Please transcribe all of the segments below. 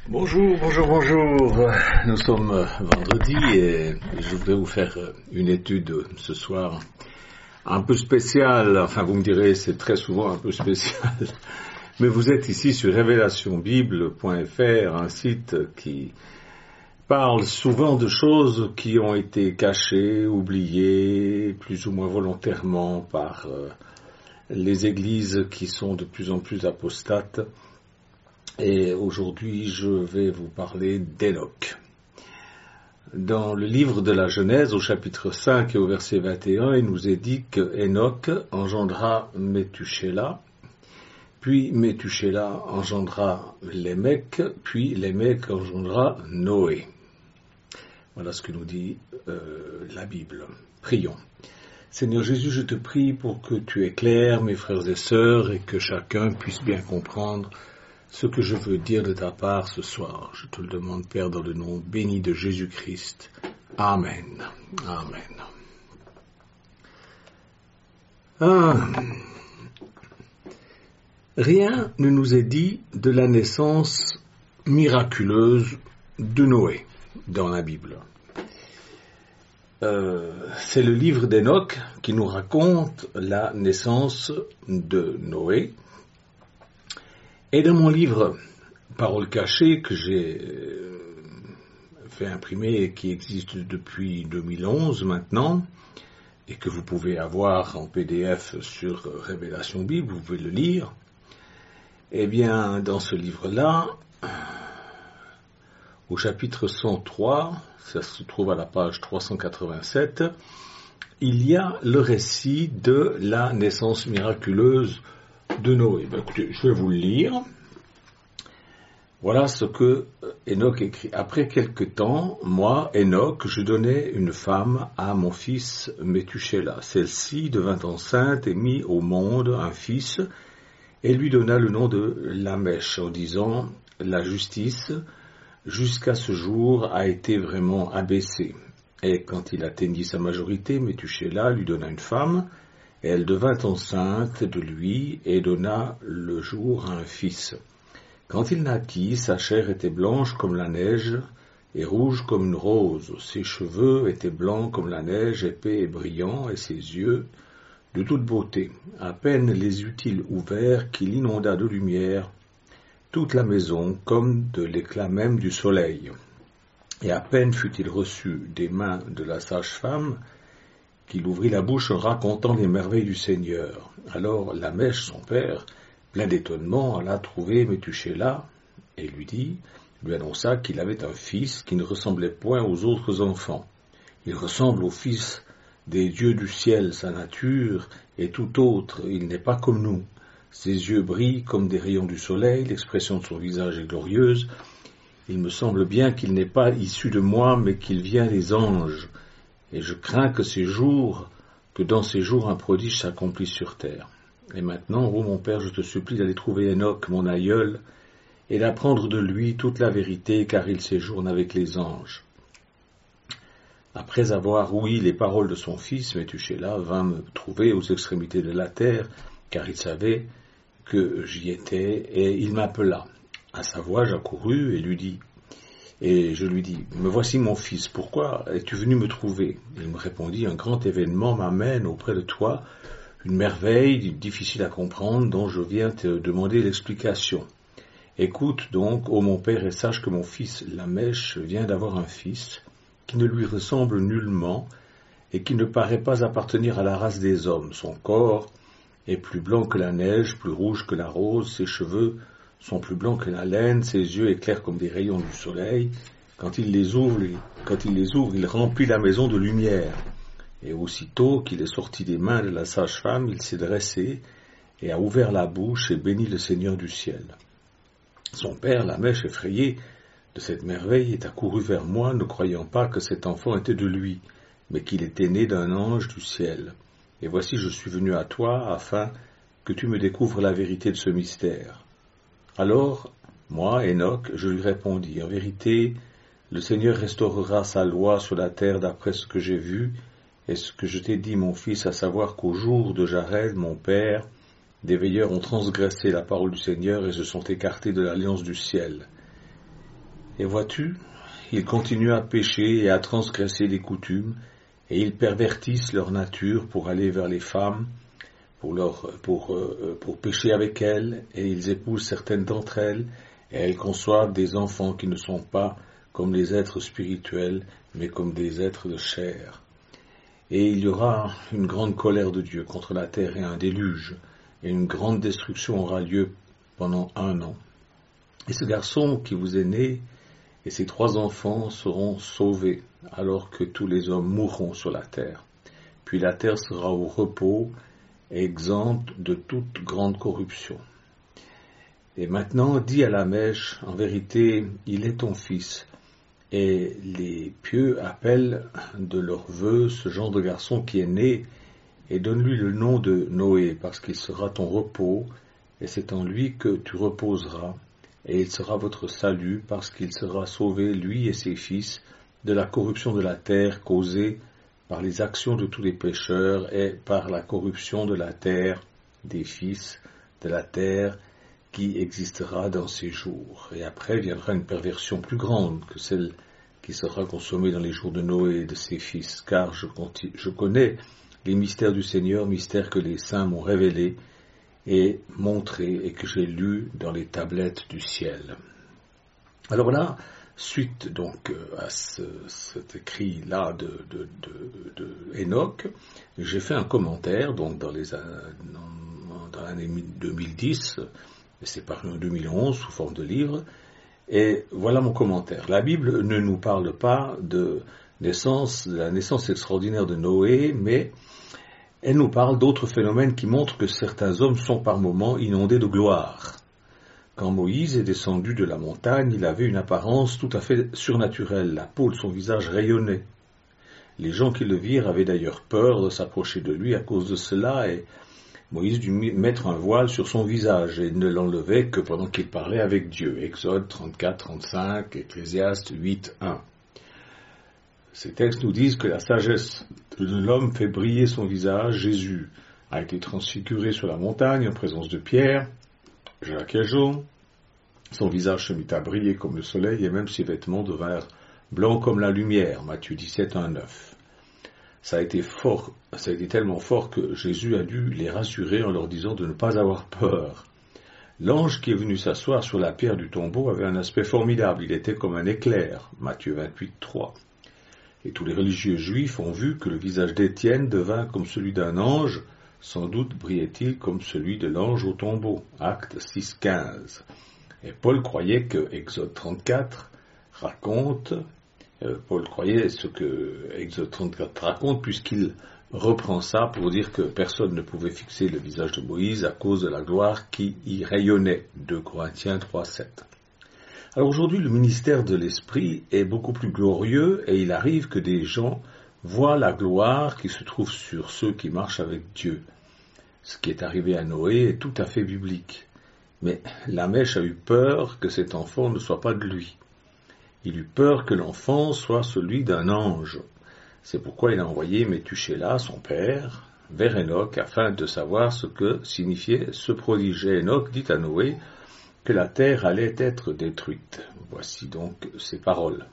Bonjour. Nous sommes vendredi et je voudrais vous faire une étude ce soir un peu spéciale. Enfin, vous me direz, c'est très souvent un peu spécial. Mais vous êtes ici sur révélationbible.fr, un site qui parle souvent de choses qui ont été cachées, oubliées, plus ou moins volontairement par les églises qui sont de plus en plus apostates. Et aujourd'hui, je vais vous parler d'Hénoch. Dans le livre de la Genèse, au chapitre 5 et au verset 21, il nous est dit que Hénoch engendra Méthusélah, puis Méthusélah engendra Lémec, puis Lémec engendra Noé. Voilà ce que nous dit la Bible. Prions. Seigneur Jésus, je te prie pour que tu éclaires mes frères et sœurs et que chacun puisse bien comprendre ce que je veux dire de ta part ce soir. Je te le demande, Père, dans le nom béni de Jésus-Christ. Amen. Rien ne nous est dit de la naissance miraculeuse de Noé dans la Bible. C'est le livre d'Hénoch qui nous raconte la naissance de Noé. Et dans mon livre Paroles cachées que j'ai fait imprimer et qui existe depuis 2011 maintenant et que vous pouvez avoir en PDF sur Révélation Bible, vous pouvez le lire. Eh bien, dans ce livre-là, au chapitre 103, ça se trouve à la page 387, il y a le récit de la naissance miraculeuse de Noé. Écoutez, je vais vous le lire. Voilà ce que Hénoch écrit. Après quelque temps, moi, Hénoch, je donnai une femme à mon fils Méthusélah. Celle-ci devint enceinte et mit au monde un fils et lui donna le nom de Lamèche en disant « La justice, jusqu'à ce jour, a été vraiment abaissée. » Et quand il atteignit sa majorité, Méthusélah lui donna une femme. Et elle devint enceinte de lui et donna le jour à un fils. Quand il naquit, sa chair était blanche comme la neige et rouge comme une rose. Ses cheveux étaient blancs comme la neige, épais et brillants, et ses yeux de toute beauté. À peine les eut-il ouverts qu'il inonda de lumière toute la maison comme de l'éclat même du soleil. Et à peine fut-il reçu des mains de la sage-femme qu'il ouvrit la bouche en racontant les merveilles du Seigneur. Alors Lamèche, son père, plein d'étonnement, alla trouver Méthusélah et lui annonça qu'il avait un fils qui ne ressemblait point aux autres enfants. Il ressemble au fils des dieux du ciel, sa nature est tout autre, il n'est pas comme nous. Ses yeux brillent comme des rayons du soleil, l'expression de son visage est glorieuse. Il me semble bien qu'il n'est pas issu de moi, mais qu'il vient des anges. Et je crains que dans ces jours un prodige s'accomplisse sur terre. Et maintenant, ô mon père, je te supplie d'aller trouver Hénoch, mon aïeul, et d'apprendre de lui toute la vérité, car il séjourne avec les anges. Après avoir ouï les paroles de son fils, Méthusélah vint me trouver aux extrémités de la terre, car il savait que j'y étais, et il m'appela. À sa voix, j'accourus et je lui dis, me voici mon fils, pourquoi es-tu venu me trouver? Il me répondit, un grand événement m'amène auprès de toi, une merveille difficile à comprendre dont je viens te demander l'explication. Écoute donc, ô mon père, et sache que mon fils Lamèche vient d'avoir un fils qui ne lui ressemble nullement et qui ne paraît pas appartenir à la race des hommes. Son corps est plus blanc que la neige, plus rouge que la rose, ses cheveux sont plus blancs que la laine, ses yeux éclairent comme des rayons du soleil. Quand il les ouvre, il remplit la maison de lumière. Et aussitôt qu'il est sorti des mains de la sage-femme, il s'est dressé et a ouvert la bouche et béni le Seigneur du ciel. Son père, Lamèche, effrayé de cette merveille, est accouru vers moi, ne croyant pas que cet enfant était de lui, mais qu'il était né d'un ange du ciel. Et voici, je suis venu à toi afin que tu me découvres la vérité de ce mystère. Alors, moi, Hénoch, je lui répondis, en vérité, le Seigneur restaurera sa loi sur la terre d'après ce que j'ai vu, et ce que je t'ai dit, mon fils, à savoir qu'au jour de Jared, mon père, des veilleurs ont transgressé la parole du Seigneur et se sont écartés de l'alliance du ciel. Et vois-tu, ils continuent à pécher et à transgresser les coutumes, et ils pervertissent leur nature pour aller vers les femmes, pour pécher avec elles, et ils épousent certaines d'entre elles, et elles conçoivent des enfants qui ne sont pas comme les êtres spirituels, mais comme des êtres de chair. Et il y aura une grande colère de Dieu contre la terre et un déluge, et une grande destruction aura lieu pendant 1 an. Et ce garçon qui vous est né, et ses 3 enfants seront sauvés, alors que tous les hommes mourront sur la terre. Puis la terre sera au repos, exempte de toute grande corruption. Et maintenant, dis à la mèche, en vérité, il est ton fils. Et les pieux appellent de leur vœu ce genre de garçon qui est né, et donne-lui le nom de Noé, parce qu'il sera ton repos, et c'est en lui que tu reposeras, et il sera votre salut, parce qu'il sera sauvé, lui et ses fils, de la corruption de la terre causée par les actions de tous les pécheurs, et par la corruption de la terre, des fils de la terre, qui existera dans ces jours. Et après viendra une perversion plus grande que celle qui sera consommée dans les jours de Noé et de ses fils, car je connais les mystères du Seigneur, mystères que les saints m'ont révélés et montrés et que j'ai lus dans les tablettes du ciel. Alors là, suite donc à cet écrit-là de Enoch, j'ai fait un commentaire donc dans l'année 2010, c'est paru en 2011 sous forme de livre, et voilà mon commentaire. La Bible ne nous parle pas de la naissance extraordinaire de Noé, mais elle nous parle d'autres phénomènes qui montrent que certains hommes sont par moments inondés de gloire. Quand Moïse est descendu de la montagne, il avait une apparence tout à fait surnaturelle. La peau de son visage rayonnait. Les gens qui le virent avaient d'ailleurs peur de s'approcher de lui à cause de cela, et Moïse dut mettre un voile sur son visage et ne l'enlevait que pendant qu'il parlait avec Dieu. Exode 34, 35, Ecclésiaste 8, 1. Ces textes nous disent que la sagesse de l'homme fait briller son visage. Jésus a été transfiguré sur la montagne en présence de Pierre, Jacques et Jean. Son visage se mit à briller comme le soleil et même ses vêtements devinrent blancs comme la lumière. Matthieu 17, 1, 9. Ça a été tellement fort que Jésus a dû les rassurer en leur disant de ne pas avoir peur. L'ange qui est venu s'asseoir sur la pierre du tombeau avait un aspect formidable. Il était comme un éclair. Matthieu 28, 3. Et tous les religieux juifs ont vu que le visage d'Étienne devint comme celui d'un ange. Sans doute brillait-il comme celui de l'ange au tombeau. Actes 6, 15. Et Paul croyait que Exode 34 raconte... Paul croyait ce que Exode 34 raconte, puisqu'il reprend ça pour dire que personne ne pouvait fixer le visage de Moïse à cause de la gloire qui y rayonnait. 2 Corinthiens 3, 7. Alors aujourd'hui, le ministère de l'Esprit est beaucoup plus glorieux et il arrive que des gens voient la gloire qui se trouve sur ceux qui marchent avec Dieu. Ce qui est arrivé à Noé est tout à fait biblique. Mais la mèche a eu peur que cet enfant ne soit pas de lui. Il eut peur que l'enfant soit celui d'un ange. C'est pourquoi il a envoyé Méthusélah, son père, vers Enoch, afin de savoir ce que signifiait ce prodige. Et Enoch dit à Noé que la terre allait être détruite. Voici donc ces paroles.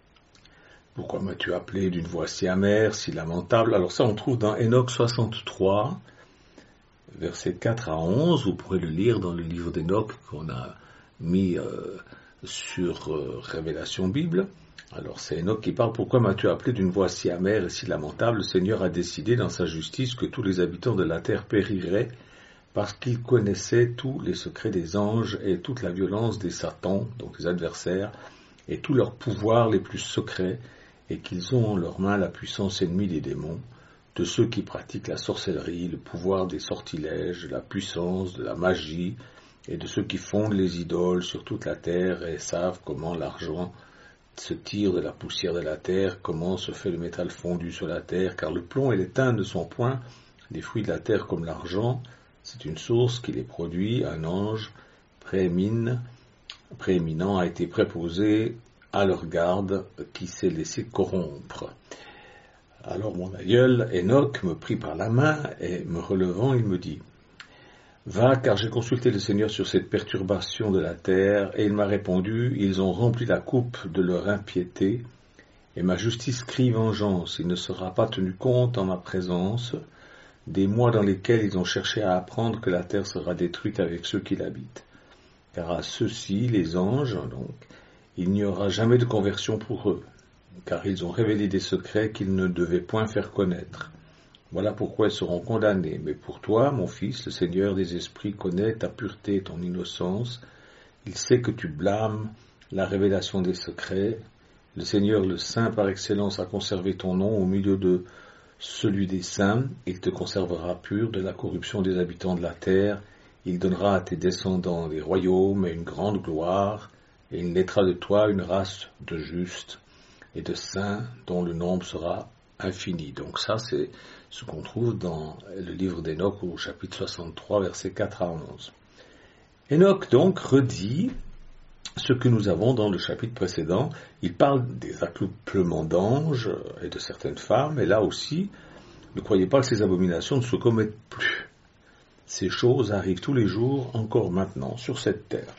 Pourquoi m'as-tu appelé d'une voix si amère, si lamentable? Alors ça, on trouve dans Enoch 63, versets 4 à 11. Vous pourrez le lire dans le livre d'Enoch qu'on a mis sur Révélation Bible. Alors c'est Enoch qui parle. Pourquoi m'as-tu appelé d'une voix si amère et si lamentable? Le Seigneur a décidé dans sa justice que tous les habitants de la terre périraient parce qu'ils connaissaient tous les secrets des anges et toute la violence des satans, donc des adversaires, et tous leurs pouvoirs les plus secrets, et qu'ils ont en leurs mains la puissance ennemie des démons, de ceux qui pratiquent la sorcellerie, le pouvoir des sortilèges, la puissance de la magie, et de ceux qui fondent les idoles sur toute la terre et savent comment l'argent se tire de la poussière de la terre, comment se fait le métal fondu sur la terre, car le plomb et l'étain ne sont point des fruits de la terre comme l'argent, c'est une source qui les produit. Un ange prééminent a été préposé à leur garde qui s'est laissé corrompre. Alors mon aïeul Enoch me prit par la main et me relevant, il me dit: Va, car j'ai consulté le Seigneur sur cette perturbation de la terre, et il m'a répondu, ils ont rempli la coupe de leur impiété, et ma justice crie vengeance. Il ne sera pas tenu compte en ma présence des mois dans lesquels ils ont cherché à apprendre que la terre sera détruite avec ceux qui l'habitent. Car à ceux-ci, les anges, donc, il n'y aura jamais de conversion pour eux, car ils ont révélé des secrets qu'ils ne devaient point faire connaître. Voilà pourquoi ils seront condamnés. Mais pour toi, mon fils, le Seigneur des esprits connaît ta pureté et ton innocence. Il sait que tu blâmes la révélation des secrets. Le Seigneur, le Saint par excellence, a conservé ton nom au milieu de celui des saints. Il te conservera pur de la corruption des habitants de la terre. Il donnera à tes descendants des royaumes et une grande gloire. Et il naîtra de toi une race de justes et de saints dont le nombre sera infini. Donc ça, c'est ce qu'on trouve dans le livre d'Enoch au chapitre 63, versets 4 à 11. Enoch donc redit ce que nous avons dans le chapitre précédent. Il parle des accouplements d'anges et de certaines femmes, et là aussi, ne croyez pas que ces abominations ne se commettent plus. Ces choses arrivent tous les jours, encore maintenant, sur cette terre.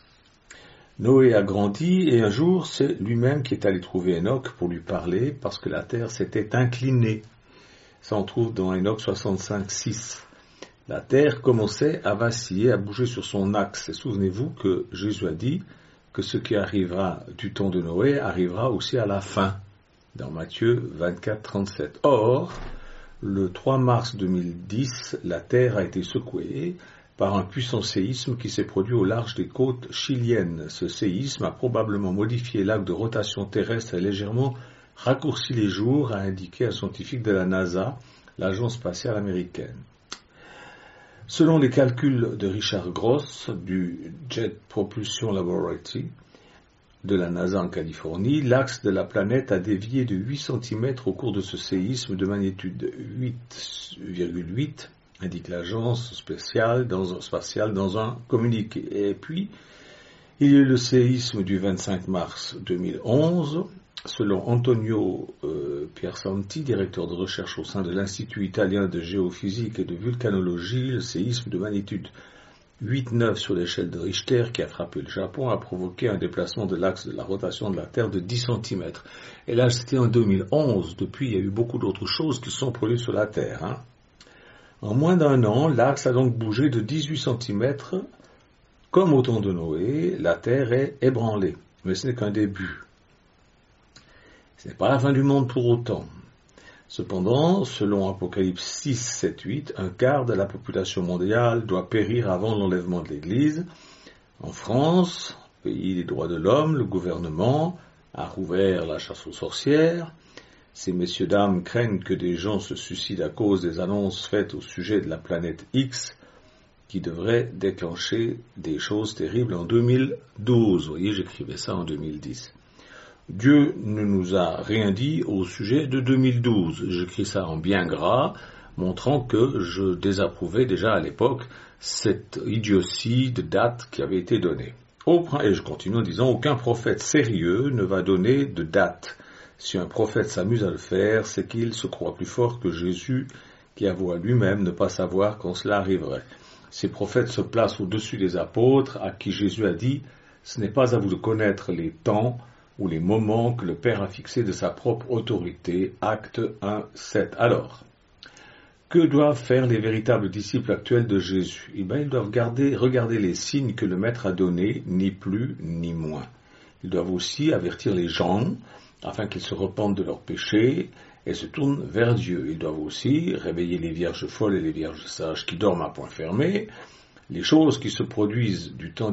Noé a grandi, et un jour, c'est lui-même qui est allé trouver Enoch pour lui parler, parce que la terre s'était inclinée. Ça, on trouve dans Enoch 65, 6. La terre commençait à vaciller, à bouger sur son axe. Et souvenez-vous que Jésus a dit que ce qui arrivera du temps de Noé arrivera aussi à la fin, dans Matthieu 24, 37. Or, le 3 mars 2010, la terre a été secouée par un puissant séisme qui s'est produit au large des côtes chiliennes. Ce séisme a probablement modifié l'axe de rotation terrestre et légèrement raccourci les jours, a indiqué un scientifique de la NASA, l'agence spatiale américaine. Selon les calculs de Richard Gross du Jet Propulsion Laboratory de la NASA en Californie, l'axe de la planète a dévié de 8 cm au cours de ce séisme de magnitude 8,8, indique l'agence spatiale dans un communiqué. Et puis, il y a eu le séisme du 25 mars 2011. Selon Antonio Piersanti, directeur de recherche au sein de l'Institut italien de géophysique et de vulcanologie, le séisme de magnitude 8,9 sur l'échelle de Richter qui a frappé le Japon a provoqué un déplacement de l'axe de la rotation de la Terre de 10 cm. Et là, c'était en 2011. Depuis, il y a eu beaucoup d'autres choses qui se sont produites sur la Terre. En moins d'un an, l'axe a donc bougé de 18 cm. Comme au temps de Noé, la Terre est ébranlée. Mais ce n'est qu'un début. Ce n'est pas la fin du monde pour autant. Cependant, selon Apocalypse 6, 7, 8, un quart de la population mondiale doit périr avant l'enlèvement de l'Église. En France, pays des droits de l'homme, le gouvernement a rouvert la chasse aux sorcières. Ces messieurs dames craignent que des gens se suicident à cause des annonces faites au sujet de la planète X qui devrait déclencher des choses terribles en 2012. Vous voyez, j'écrivais ça en 2010. Dieu ne nous a rien dit au sujet de 2012. J'écris ça en bien gras, montrant que je désapprouvais déjà à l'époque cette idiotie de date qui avait été donnée. Et je continue en disant, aucun prophète sérieux ne va donner de date. Si un prophète s'amuse à le faire, c'est qu'il se croit plus fort que Jésus, qui avoue à lui-même ne pas savoir quand cela arriverait. Ces prophètes se placent au-dessus des apôtres, à qui Jésus a dit, ce n'est pas à vous de connaître les temps ou les moments que le Père a fixés de sa propre autorité. Acte 1, 7. Alors, que doivent faire les véritables disciples actuels de Jésus? Ils doivent regarder les signes que le Maître a donnés, ni plus ni moins. Ils doivent aussi avertir les gens, afin qu'ils se repentent de leurs péchés et se tournent vers Dieu. Ils doivent aussi réveiller les vierges folles et les vierges sages qui dorment à point fermé. Les choses qui se produisaient du temps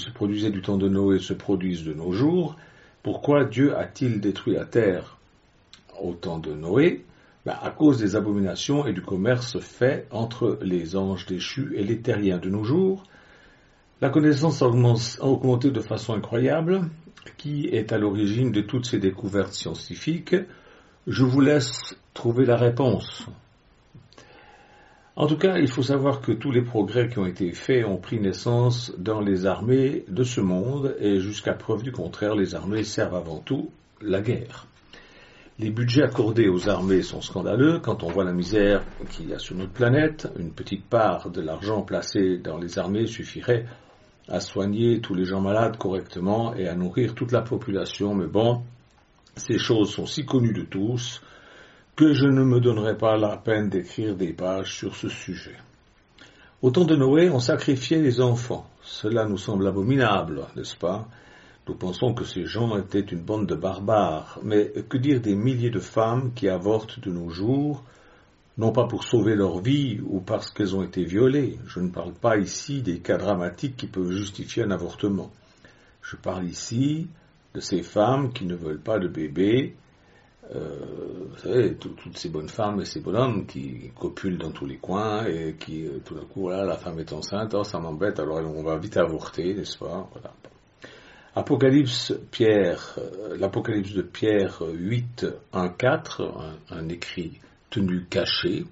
de Noé se produisent de nos jours. Pourquoi Dieu a-t-il détruit la terre au temps de Noé? À cause des abominations et du commerce fait entre les anges déchus et les terriens. De nos jours, la connaissance a augmenté de façon incroyable. Qui est à l'origine de toutes ces découvertes scientifiques? Je vous laisse trouver la réponse. En tout cas, il faut savoir que tous les progrès qui ont été faits ont pris naissance dans les armées de ce monde, et jusqu'à preuve du contraire, les armées servent avant tout la guerre. Les budgets accordés aux armées sont scandaleux quand on voit la misère qu'il y a sur notre planète. Une petite part de l'argent placé dans les armées suffirait à soigner tous les gens malades correctement et à nourrir toute la population. Mais bon, ces choses sont si connues de tous que je ne me donnerai pas la peine d'écrire des pages sur ce sujet. Au temps de Noé, on sacrifiait les enfants. Cela nous semble abominable, n'est-ce pas ? Nous pensons que ces gens étaient une bande de barbares. Mais que dire des milliers de femmes qui avortent de nos jours, non pas pour sauver leur vie ou parce qu'elles ont été violées. Je ne parle pas ici des cas dramatiques qui peuvent justifier un avortement. Je parle ici de ces femmes qui ne veulent pas de bébé. Vous savez, toutes ces bonnes femmes et ces bonhommes qui copulent dans tous les coins et qui, tout d'un coup, voilà, la femme est enceinte, ça m'embête, alors on va vite avorter, n'est-ce pas ? Voilà. L'Apocalypse de Pierre 8, 1, 4, un écrit tenu caché,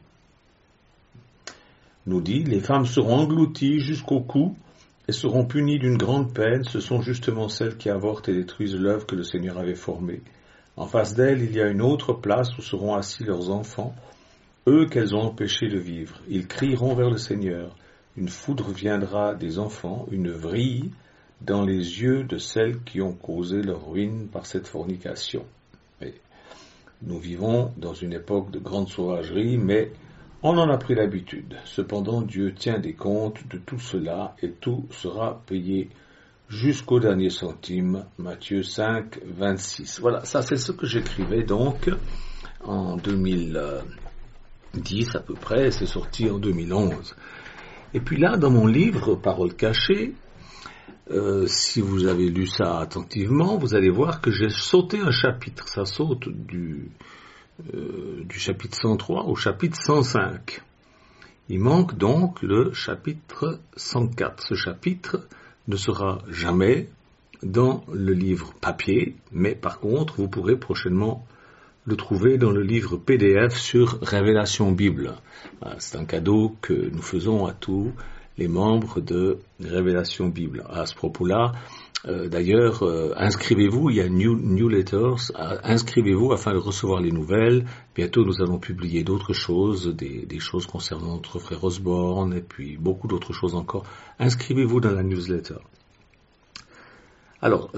nous dit « Les femmes seront englouties jusqu'au cou et seront punies d'une grande peine. Ce sont justement celles qui avortent et détruisent l'œuvre que le Seigneur avait formée. En face d'elles, il y a une autre place où seront assis leurs enfants, eux qu'elles ont empêchés de vivre. Ils crieront vers le Seigneur. Une foudre viendra des enfants, une vrille dans les yeux de celles qui ont causé leur ruine par cette fornication. » Et nous vivons dans une époque de grande sauvagerie, mais on en a pris l'habitude. Cependant, Dieu tient des comptes de tout cela et tout sera payé jusqu'au dernier centime. Matthieu 5, 26. Voilà, ça c'est ce que j'écrivais donc en 2010 à peu près, c'est sorti en 2011. Et puis là, dans mon livre, Paroles cachées, si vous avez lu ça attentivement, vous allez voir que j'ai sauté un chapitre. Ça saute du chapitre 103 au chapitre 105. Il manque donc le chapitre 104. Ce chapitre ne sera jamais dans le livre papier, mais par contre, vous pourrez prochainement le trouver dans le livre PDF sur Révélation Bible. C'est un cadeau que nous faisons à tous les membres de Révélation Bible. À ce propos-là, d'ailleurs, inscrivez-vous, il y a newsletters, inscrivez-vous afin de recevoir les nouvelles. Bientôt, nous allons publier d'autres choses, des choses concernant notre frère Osborne, et puis beaucoup d'autres choses encore. Inscrivez-vous dans la newsletter. Alors,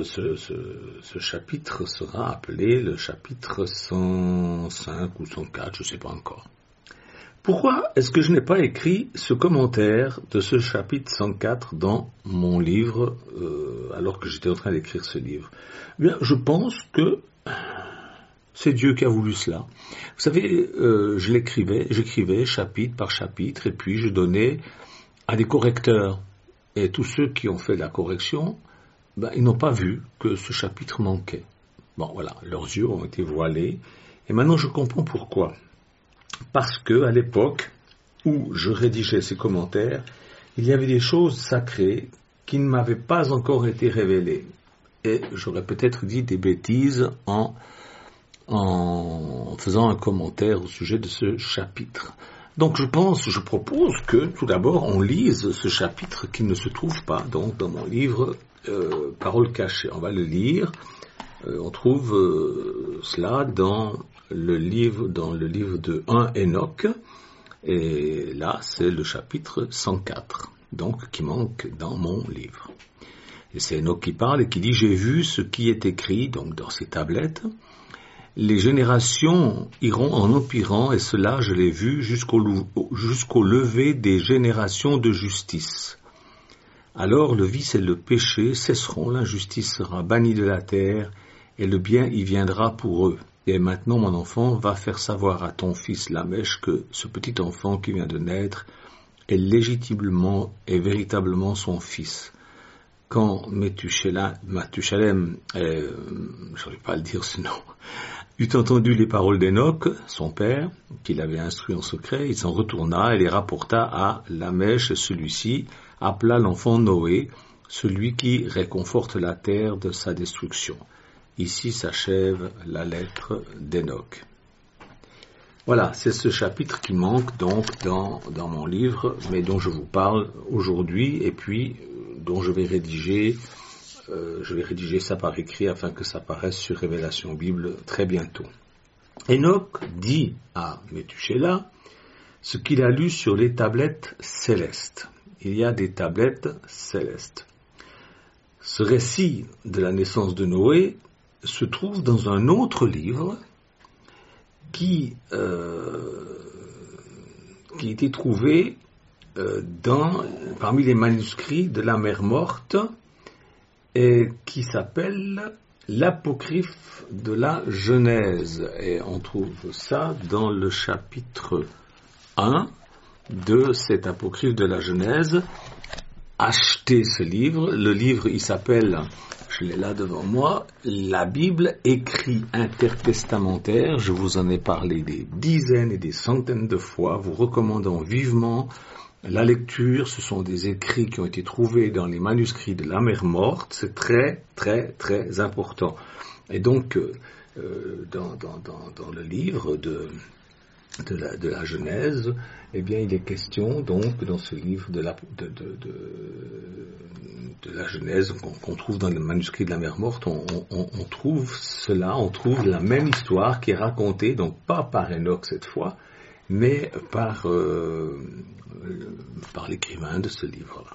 ce chapitre sera appelé le chapitre 105 ou 104, je ne sais pas encore. Pourquoi est-ce que je n'ai pas écrit ce commentaire de ce chapitre 104 dans mon livre, alors que j'étais en train d'écrire ce livre ? Eh bien, je pense que c'est Dieu qui a voulu cela. Vous savez, j'écrivais chapitre par chapitre, et puis je donnais à des correcteurs. Et tous ceux qui ont fait la correction, ils n'ont pas vu que ce chapitre manquait. Bon, voilà, leurs yeux ont été voilés. Et maintenant, je comprends pourquoi. Parce que, à l'époque où je rédigeais ces commentaires, il y avait des choses sacrées qui ne m'avaient pas encore été révélées. Et j'aurais peut-être dit des bêtises en faisant un commentaire au sujet de ce chapitre. Donc je propose que, tout d'abord, on lise ce chapitre qui ne se trouve pas donc dans mon livre Paroles cachées. On va le lire. On trouve cela dans le livre de 1 Enoch, et là c'est le chapitre 104, donc qui manque dans mon livre. Et c'est Enoch qui parle et qui dit « J'ai vu ce qui est écrit donc dans ces tablettes. Les générations iront en empirant, et cela je l'ai vu jusqu'au lever des générations de justice. Alors le vice et le péché cesseront, l'injustice sera bannie de la terre, et le bien y viendra pour eux. Et maintenant, mon enfant, va faire savoir à ton fils Lamech que ce petit enfant qui vient de naître est légitimement et véritablement son fils. Quand Mathusalem, j'arrive pas à le dire ce nom, eut entendu les paroles d'Enoch, son père, qu'il avait instruit en secret, il s'en retourna et les rapporta à Lamech, et celui-ci appela l'enfant Noé, celui qui réconforte la terre de sa destruction. Ici s'achève la lettre d'Enoch. Voilà, c'est ce chapitre qui manque donc dans mon livre, mais dont je vous parle aujourd'hui, et puis dont je vais rédiger je vais rédiger ça par écrit afin que ça paraisse sur Révélation Bible très bientôt. Enoch dit à Métuséla ce qu'il a lu sur les tablettes célestes. Il y a des tablettes célestes. Ce récit de la naissance de Noé se trouve dans un autre livre qui était trouvé parmi les manuscrits de la mer Morte et qui s'appelle l'Apocryphe de la Genèse. Et on trouve ça dans le chapitre 1 de cet Apocryphe de la Genèse. Achetez ce livre. Le livre, il s'appelle, je l'ai là devant moi, la Bible écrit intertestamentaire. Je vous en ai parlé des dizaines et des centaines de fois, vous recommandant vivement la lecture. Ce sont des écrits qui ont été trouvés dans les manuscrits de la mer Morte. C'est très, très, très important. Et donc, dans le livre de la Genèse, eh bien, il est question, donc, dans ce livre de la Genèse qu'on trouve dans le manuscrit de la mer Morte, on trouve cela, on trouve la même histoire qui est racontée, donc pas par Enoch cette fois, mais par l'écrivain de ce livre-là.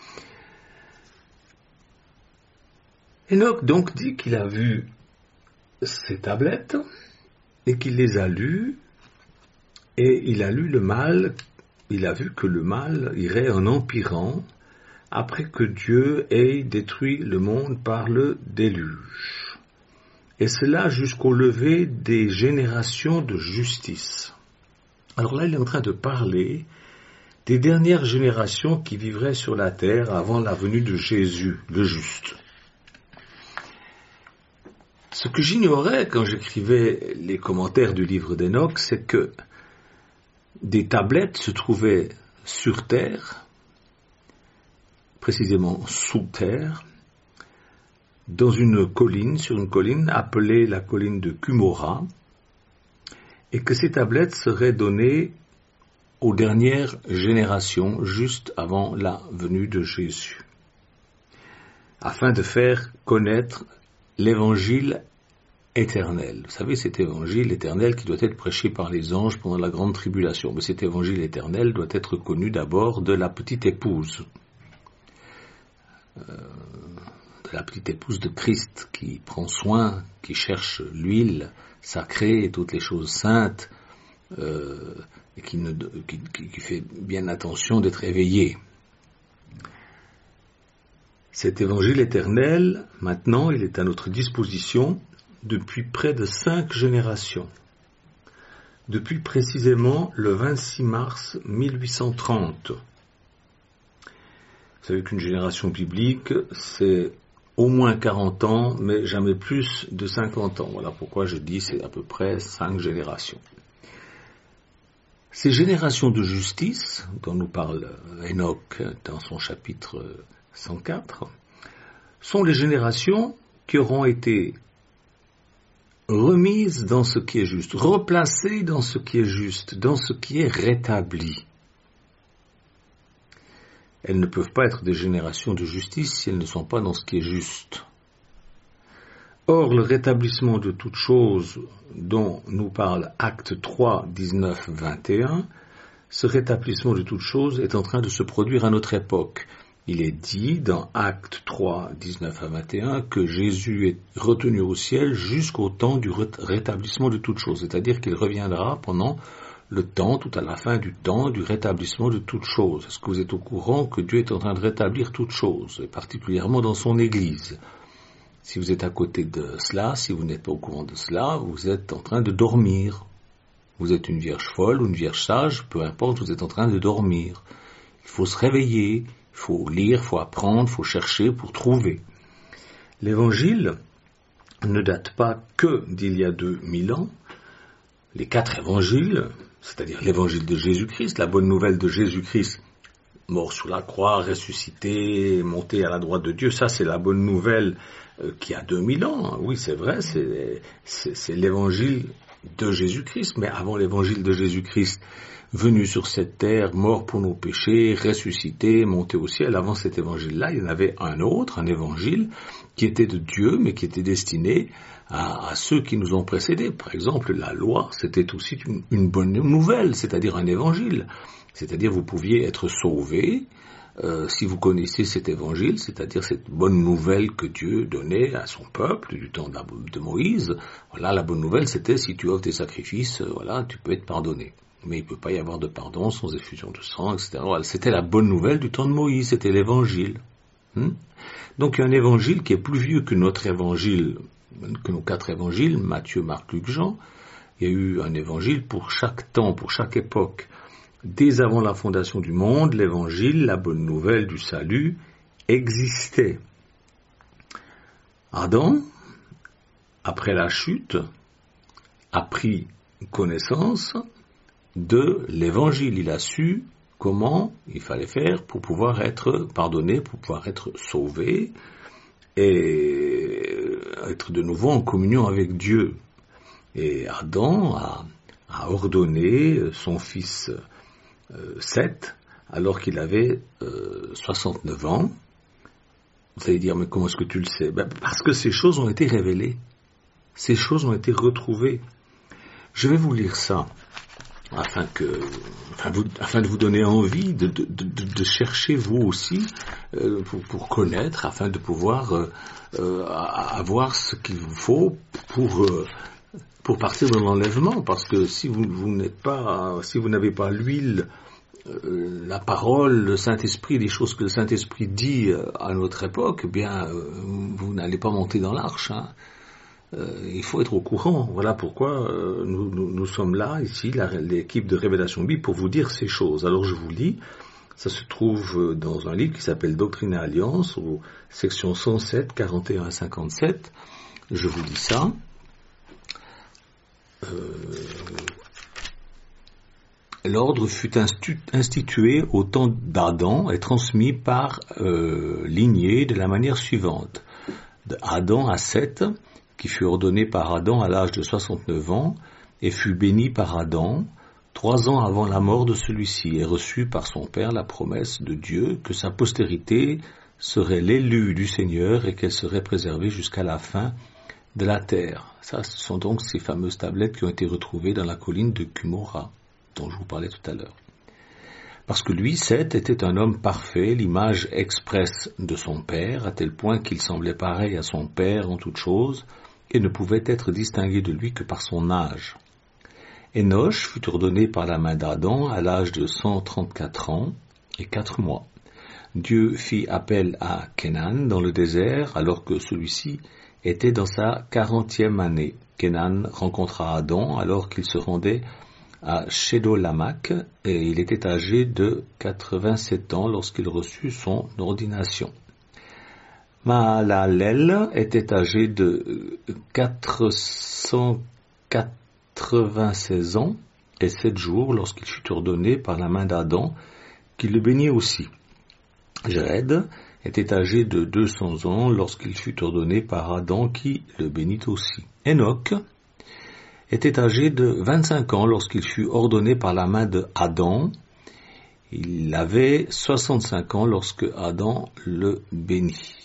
Enoch donc dit qu'il a vu ces tablettes et qu'il les a lues, et il a lu le mal, il a vu que le mal irait en empirant après que Dieu ait détruit le monde par le déluge. Et cela jusqu'au lever des générations de justice. Alors là, il est en train de parler des dernières générations qui vivraient sur la terre avant la venue de Jésus, le juste. Ce que j'ignorais quand j'écrivais les commentaires du livre d'Enoch, c'est que des tablettes se trouvaient sur terre, précisément sous terre, dans une colline, sur une colline appelée la colline de Cumorah, et que ces tablettes seraient données aux dernières générations, juste avant la venue de Jésus, afin de faire connaître l'évangile éternel. Vous savez, cet évangile éternel qui doit être prêché par les anges pendant la grande tribulation. Mais cet évangile éternel doit être connu d'abord de la petite épouse. De la petite épouse de Christ qui prend soin, qui cherche l'huile sacrée et toutes les choses saintes, et qui fait bien attention d'être éveillée. Cet évangile éternel, maintenant, il est à notre disposition depuis près de 5 générations. Depuis précisément le 26 mars 1830. Vous savez qu'une génération biblique, c'est au moins 40 ans, mais jamais plus de 50 ans. Voilà pourquoi je dis c'est à peu près 5 générations. Ces générations de justice, dont nous parle Enoch dans son chapitre 104, sont les générations qui auront été remises dans ce qui est juste, replacées dans ce qui est juste, dans ce qui est rétabli. Elles ne peuvent pas être des générations de justice si elles ne sont pas dans ce qui est juste. Or, le rétablissement de toutes choses dont nous parle Acte 3, 19, 21, ce rétablissement de toutes choses est en train de se produire à notre époque. Il est dit dans Acte 3, 19 à 21 que Jésus est retenu au ciel jusqu'au temps du rétablissement de toutes choses, c'est-à-dire qu'il reviendra pendant le temps, tout à la fin du temps, du rétablissement de toutes choses. Est-ce que vous êtes au courant que Dieu est en train de rétablir toutes choses, et particulièrement dans son Église? Si vous êtes à côté de cela, si vous n'êtes pas au courant de cela, vous êtes en train de dormir. Vous êtes une vierge folle ou une vierge sage, peu importe, vous êtes en train de dormir. Il faut se réveiller. Il faut lire, il faut apprendre, il faut chercher pour trouver. L'évangile ne date pas que d'il y a 2000 ans. Les 4 évangiles, c'est-à-dire l'évangile de Jésus-Christ, la bonne nouvelle de Jésus-Christ, mort sur la croix, ressuscité, monté à la droite de Dieu, ça c'est la bonne nouvelle qui a 2000 ans. Oui, c'est vrai, c'est l'évangile de Jésus-Christ, mais avant l'évangile de Jésus-Christ, venu sur cette terre, mort pour nos péchés, ressuscité, monté au ciel. Avant cet évangile-là, il y en avait un autre, un évangile, qui était de Dieu, mais qui était destiné à ceux qui nous ont précédés. Par exemple, la loi, c'était aussi une bonne nouvelle, c'est-à-dire un évangile. C'est-à-dire vous pouviez être sauvés si vous connaissiez cet évangile, c'est-à-dire cette bonne nouvelle que Dieu donnait à son peuple du temps de Moïse. Voilà, la bonne nouvelle, c'était si tu offres des sacrifices, voilà, tu peux être pardonné. Mais il ne peut pas y avoir de pardon sans effusion de sang, etc. Voilà, c'était la bonne nouvelle du temps de Moïse, c'était l'évangile. Donc il y a un évangile qui est plus vieux que notre évangile, que nos 4 évangiles, Matthieu, Marc, Luc, Jean. Il y a eu un évangile pour chaque temps, pour chaque époque. Dès avant la fondation du monde, l'évangile, la bonne nouvelle du salut, existait. Adam, après la chute, a pris connaissance de l'évangile. Il a su comment il fallait faire pour pouvoir être pardonné, pour pouvoir être sauvé et être de nouveau en communion avec Dieu. Et Adam a ordonné son fils Seth, alors qu'il avait 69 ans. Vous allez dire, mais comment est-ce que tu le sais? Parce que ces choses ont été révélées. Ces choses ont été retrouvées. Je vais vous lire ça, afin de vous donner envie de chercher vous aussi, pour connaître, afin de pouvoir avoir ce qu'il vous faut pour partir de l'enlèvement, parce que si vous n'avez pas l'huile, la parole, le Saint-Esprit, les choses que le Saint-Esprit dit à notre époque, eh bien, vous n'allez pas monter dans l'arche. Il faut être au courant. Voilà pourquoi nous sommes là, ici, l'équipe de Révélation Bible, pour vous dire ces choses. Alors je vous lis, ça se trouve dans un livre qui s'appelle Doctrine et Alliance, aux sections 107, 41 à 57. Je vous lis ça. L'ordre fut institué au temps d'Adam et transmis par lignée de la manière suivante. D'Adam à Seth, qui fut ordonné par Adam à l'âge de 69 ans, et fut béni par Adam 3 ans avant la mort de celui-ci, et reçut par son père la promesse de Dieu que sa postérité serait l'élu du Seigneur et qu'elle serait préservée jusqu'à la fin de la terre. Ça, ce sont donc ces fameuses tablettes qui ont été retrouvées dans la colline de Cumorah, dont je vous parlais tout à l'heure. Parce que lui, Seth, était un homme parfait, l'image expresse de son père, à tel point qu'il semblait pareil à son père en toutes choses, et ne pouvait être distingué de lui que par son âge. Énoch fut ordonné par la main d'Adam à l'âge de 134 ans et 4 mois. Dieu fit appel à Kénan dans le désert, alors que celui-ci était dans sa 40e année. Kénan rencontra Adam alors qu'il se rendait à Chédolamak, et il était âgé de 87 ans lorsqu'il reçut son ordination. Mahalalel était âgé de 496 ans et 7 jours lorsqu'il fut ordonné par la main d'Adam, qui le bénit aussi. Jéred était âgé de 200 ans lorsqu'il fut ordonné par Adam, qui le bénit aussi. Enoch était âgé de 25 ans lorsqu'il fut ordonné par la main de Adam. Il avait 65 ans lorsque Adam le bénit.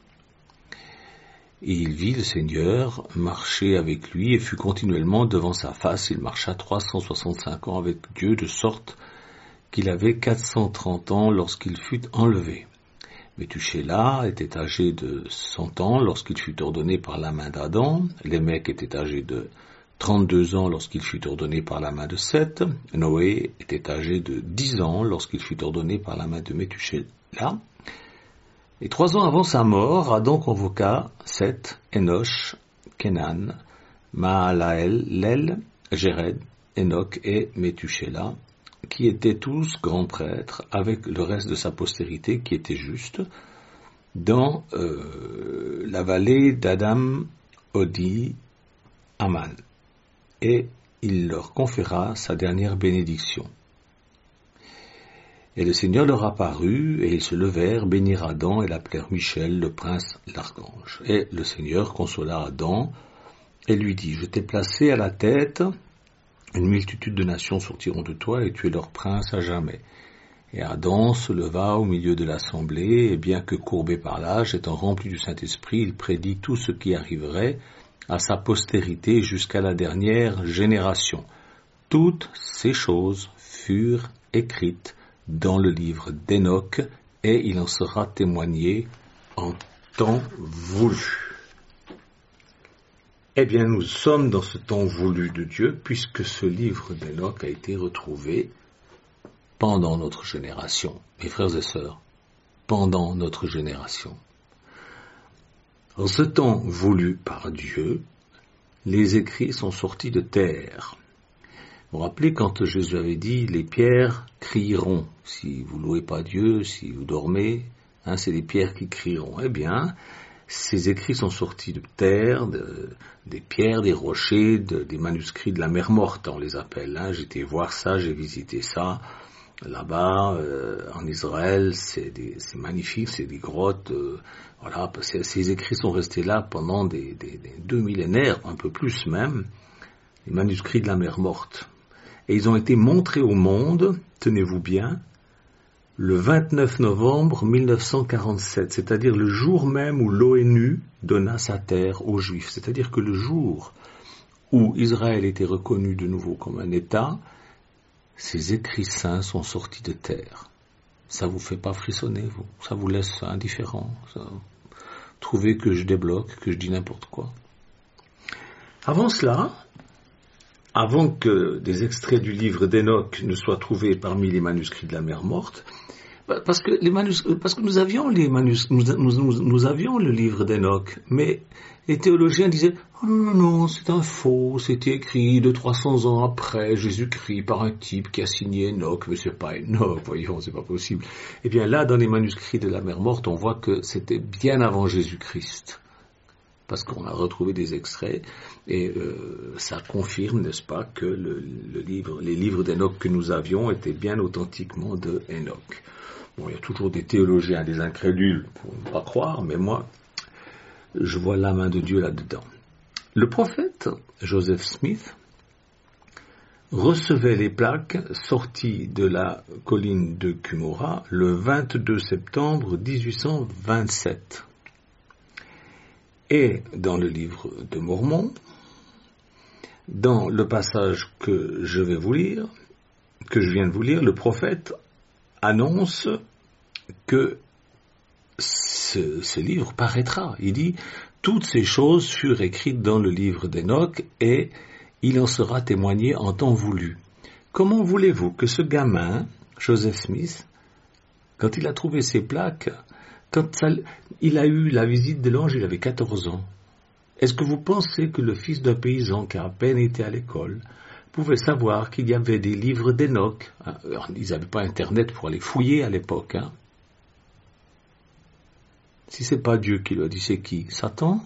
Et il vit le Seigneur marcher avec lui et fut continuellement devant sa face. Il marcha 365 ans avec Dieu, de sorte qu'il avait 430 ans lorsqu'il fut enlevé. Méthusélah était âgé de 100 ans lorsqu'il fut ordonné par la main d'Adam. Lémec était âgé de 32 ans lorsqu'il fut ordonné par la main de Seth. Noé était âgé de 10 ans lorsqu'il fut ordonné par la main de Méthusélah. Et 3 ans avant sa mort, Adam convoqua Seth, Énoch, Kénan, Mahalalel, Jéred, Enoch et Méthusélah, qui étaient tous grands prêtres, avec le reste de sa postérité qui était juste, dans la vallée d'Adam Odi Aman. Et il leur conféra sa dernière bénédiction. Et le Seigneur leur apparut, et ils se levèrent, bénirent Adam, et l'appelèrent Michel, le prince, l'archange. Et le Seigneur consola Adam et lui dit, je t'ai placé à la tête, une multitude de nations sortiront de toi et tu es leur prince à jamais. Et Adam se leva au milieu de l'assemblée, et bien que courbé par l'âge, étant rempli du Saint-Esprit, il prédit tout ce qui arriverait à sa postérité jusqu'à la dernière génération. Toutes ces choses furent écrites dans le livre d'Enoch, et il en sera témoigné en temps voulu. Eh bien, nous sommes dans ce temps voulu de Dieu, puisque ce livre d'Enoch a été retrouvé pendant notre génération. Mes frères et sœurs, pendant notre génération. En ce temps voulu par Dieu, les écrits sont sortis de terre. Vous vous rappelez quand Jésus avait dit, les pierres crieront. Si vous ne louez pas Dieu, si vous dormez, c'est les pierres qui crieront. Eh bien, ces écrits sont sortis de terre, des pierres, des rochers, des manuscrits de la mer morte, on les appelle. J'étais voir ça, j'ai visité ça. Là-bas, en Israël, c'est magnifique, c'est des grottes. Voilà, ces écrits sont restés là pendant des 2 millénaires, un peu plus même, les manuscrits de la mer morte. Et ils ont été montrés au monde, tenez-vous bien, le 29 novembre 1947, c'est-à-dire le jour même où l'ONU donna sa terre aux Juifs. C'est-à-dire que le jour où Israël était reconnu de nouveau comme un État, ces écrits saints sont sortis de terre. Ça vous fait pas frissonner, vous? Ça vous laisse indifférent? Trouvez que je débloque, que je dis n'importe quoi? Avant cela, avant que des extraits du livre d'Enoch ne soient trouvés parmi les manuscrits de la mer morte, parce que nous avions nous avions le livre d'Enoch, mais les théologiens disaient « Oh non, c'est un faux, c'était écrit 200-300 ans après Jésus-Christ par un type qui a signé Enoch, mais c'est pas Enoch, voyons, c'est pas possible. » Eh bien là, dans les manuscrits de la mer morte, on voit que c'était bien avant Jésus-Christ, parce qu'on a retrouvé des extraits, et ça confirme, n'est-ce pas, que les livres d'Enoch que nous avions étaient bien authentiquement de Enoch. Bon, il y a toujours des théologiens, des incrédules pour ne pas croire, mais moi, je vois la main de Dieu là-dedans. Le prophète Joseph Smith recevait les plaques sorties de la colline de Cumorah le 22 septembre 1827. Et dans le livre de Mormon, dans le passage que je viens de vous lire, le prophète annonce que ce livre paraîtra. Il dit « Toutes ces choses furent écrites dans le livre d'Enoch et il en sera témoigné en temps voulu. » Comment voulez-vous que ce gamin, Joseph Smith, quand il a trouvé ces plaques, il a eu la visite de l'ange, il avait 14 ans. Est-ce que vous pensez que le fils d'un paysan qui a à peine été à l'école pouvait savoir qu'il y avait des livres d'Enoch? Ils n'avaient pas Internet pour aller fouiller à l'époque. Si c'est pas Dieu qui lui a dit, c'est qui? Satan?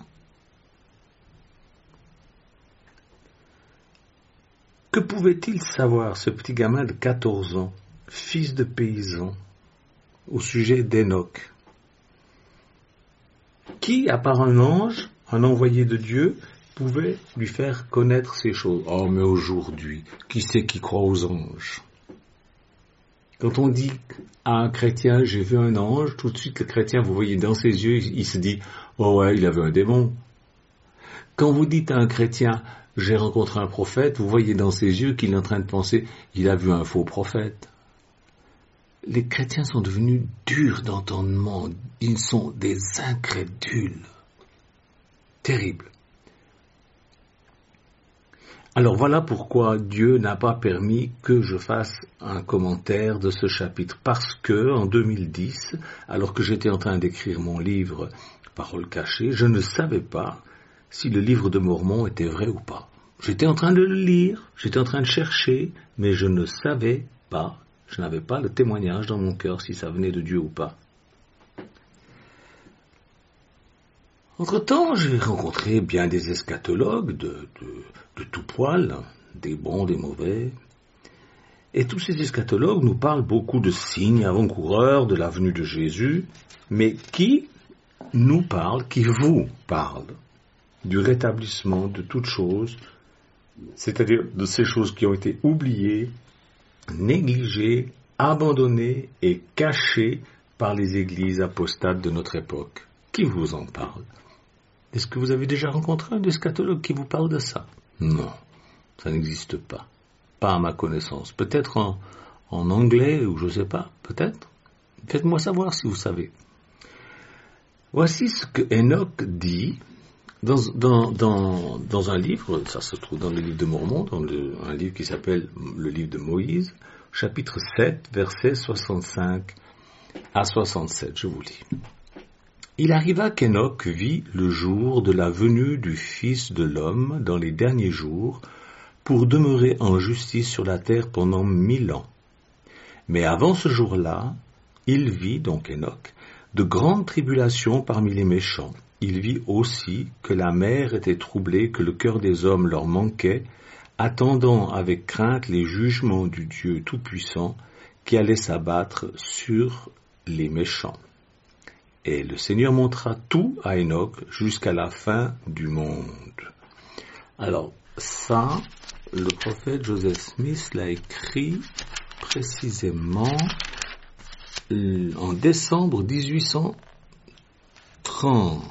Que pouvait-il savoir, ce petit gamin de 14 ans, fils de paysan, au sujet d'Enoch? Qui, à part un ange, un envoyé de Dieu, pouvait lui faire connaître ces choses? Oh, mais aujourd'hui, qui c'est qui croit aux anges? Quand on dit à un chrétien, j'ai vu un ange, tout de suite le chrétien, vous voyez dans ses yeux, il se dit, oh ouais, il avait un démon. Quand vous dites à un chrétien, j'ai rencontré un prophète, vous voyez dans ses yeux qu'il est en train de penser, il a vu un faux prophète. Les chrétiens sont devenus durs d'entendement, ils sont des incrédules. Terrible. Alors voilà pourquoi Dieu n'a pas permis que je fasse un commentaire de ce chapitre, parce que en 2010, alors que j'étais en train d'écrire mon livre Paroles cachées, je ne savais pas si le livre de Mormon était vrai ou pas. J'étais en train de le lire, j'étais en train de chercher, mais je ne savais pas, je n'avais pas le témoignage dans mon cœur si ça venait de Dieu ou pas. Entre-temps, j'ai rencontré bien des eschatologues de tout poil, des bons, des mauvais. Et tous ces eschatologues nous parlent beaucoup de signes avant-coureurs de la venue de Jésus, mais qui nous parle, qui vous parle du rétablissement de toutes choses, c'est-à-dire de ces choses qui ont été oubliées, négligées, abandonnées et cachées par les églises apostates de notre époque. Qui vous en parle? Est-ce que vous avez déjà rencontré un eschatologue qui vous parle de ça? Non, ça n'existe pas. Pas à ma connaissance. Peut-être en anglais, ou je ne sais pas, peut-être. Faites-moi savoir si vous savez. Voici ce que Enoch dit dans un livre, ça se trouve dans le livre de Mormon, un livre qui s'appelle le livre de Moïse, chapitre 7, versets 65 à 67, je vous lis. Il arriva qu'Enoch vit le jour de la venue du Fils de l'homme dans les derniers jours, pour demeurer en justice sur la terre pendant 1000 ans. Mais avant ce jour-là, il vit, donc Enoch, de grandes tribulations parmi les méchants. Il vit aussi que la mer était troublée, que le cœur des hommes leur manquait, attendant avec crainte les jugements du Dieu Tout-Puissant qui allait s'abattre sur les méchants. Et le Seigneur montra tout à Enoch jusqu'à la fin du monde. Alors, ça, le prophète Joseph Smith l'a écrit précisément en décembre 1830.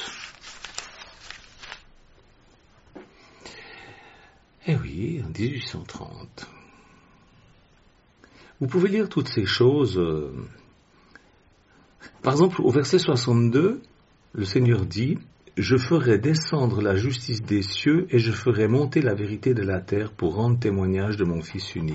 Eh oui, en 1830. Vous pouvez lire toutes ces choses. Par exemple, au verset 62, le Seigneur dit « Je ferai descendre la justice des cieux et je ferai monter la vérité de la terre pour rendre témoignage de mon Fils unique. »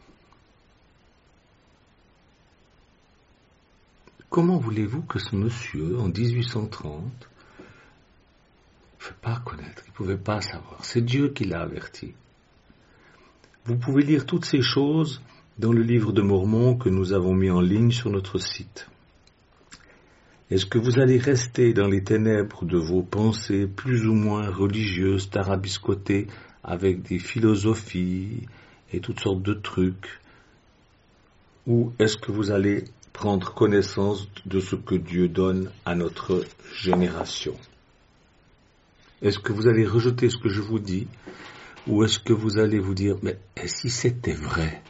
Comment voulez-vous que ce monsieur, en 1830, ne pouvait pas connaître, il ne pouvait pas savoir. C'est Dieu qui l'a averti. Vous pouvez lire toutes ces choses dans le livre de Mormon que nous avons mis en ligne sur notre site. Est-ce que vous allez rester dans les ténèbres de vos pensées plus ou moins religieuses, tarabiscotées, avec des philosophies et toutes sortes de trucs? Ou est-ce que vous allez prendre connaissance de ce que Dieu donne à notre génération? Est-ce que vous allez rejeter ce que je vous dis? Ou est-ce que vous allez vous dire, mais et si c'était vrai?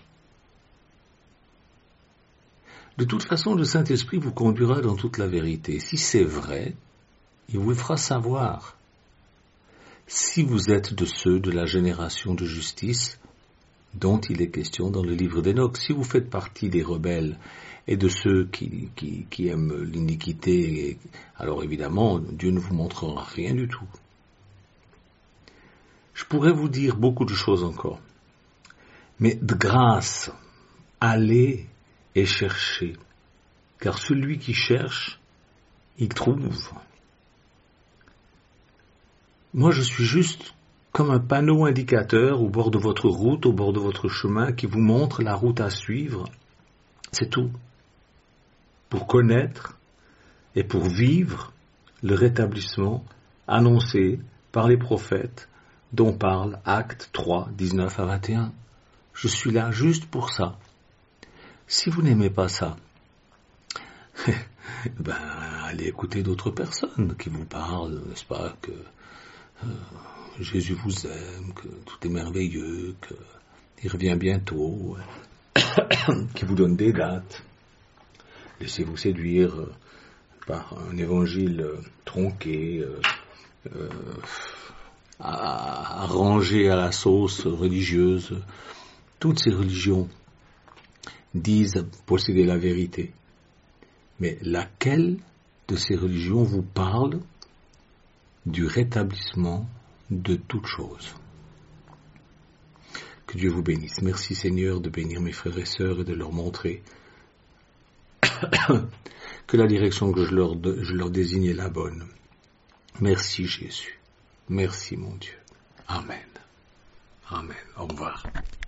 De toute façon, le Saint-Esprit vous conduira dans toute la vérité. Si c'est vrai, il vous fera savoir. Si vous êtes de ceux de la génération de justice dont il est question dans le livre d'Enoch, si vous faites partie des rebelles et de ceux qui aiment l'iniquité, alors évidemment, Dieu ne vous montrera rien du tout. Je pourrais vous dire beaucoup de choses encore. Mais de grâce, allez et cherchez. Car celui qui cherche, il trouve. Moi, je suis juste comme un panneau indicateur au bord de votre route, au bord de votre chemin, qui vous montre la route à suivre. C'est tout. Pour connaître et pour vivre le rétablissement annoncé par les prophètes dont parle Actes 3, 19 à 21. Je suis là juste pour ça. Si vous n'aimez pas ça, allez écouter d'autres personnes qui vous parlent, n'est-ce pas, que Jésus vous aime, que tout est merveilleux, qu'il revient bientôt, qui vous donne des dates. Laissez-vous séduire par un évangile tronqué, arrangé à la sauce religieuse. Toutes ces religions disent posséder la vérité. Mais laquelle de ces religions vous parle du rétablissement de toutes choses? Que Dieu vous bénisse. Merci Seigneur de bénir mes frères et sœurs et de leur montrer que la direction que je leur désigne est la bonne. Merci Jésus. Merci mon Dieu. Amen. Amen. Au revoir.